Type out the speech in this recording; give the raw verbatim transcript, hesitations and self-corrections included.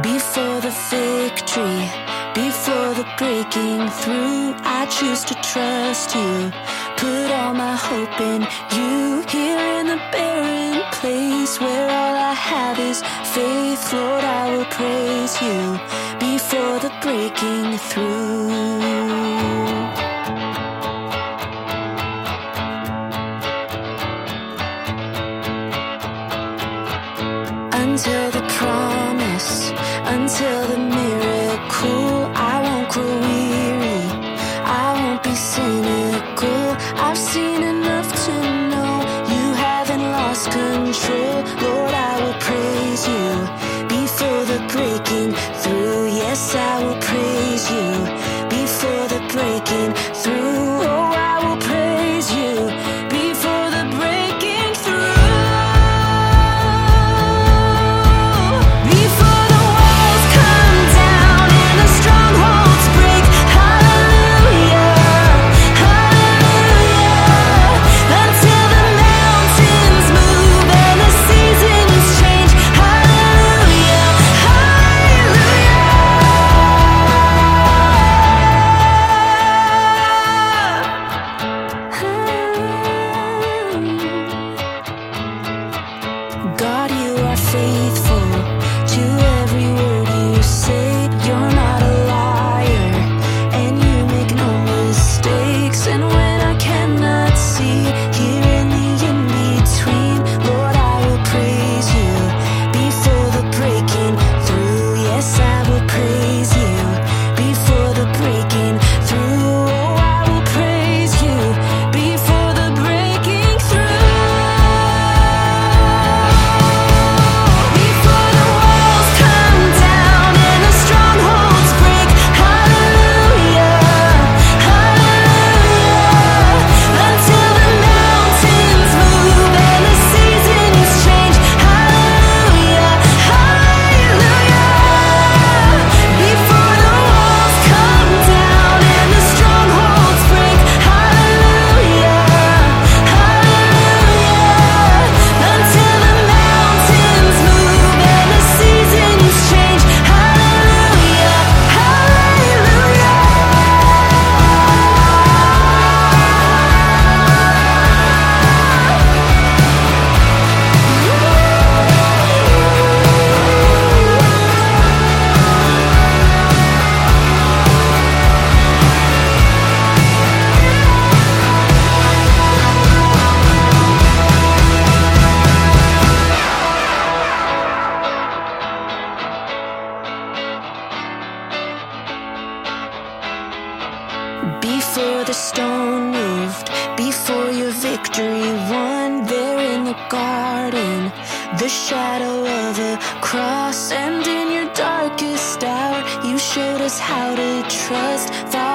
Before the victory, before the breaking through, I choose to trust you. Put all my hope in you. Here in the barren place where all I have is faith, Lord, I will praise you. Before the breaking through. Until the promise, until the miracle, I won't grow weary, I won't be cynical. I've seen enough to know you haven't lost control. Lord, I will praise you before the breaking through. Yes, I will praise you before the breaking through. Oh, I will praise you before the breaking through. God, you are faithful to every word you say. You're not a liar, and you make no mistakes. And when I cannot see, here in the in-between, Lord, I will praise you before the breaking through. Yes, I will praise you before the breaking through. Oh, I will praise you before the breaking through. Before the stone moved, before your victory won, there in the garden, the shadow of a cross. And in your darkest hour, you showed us how to trust. Father,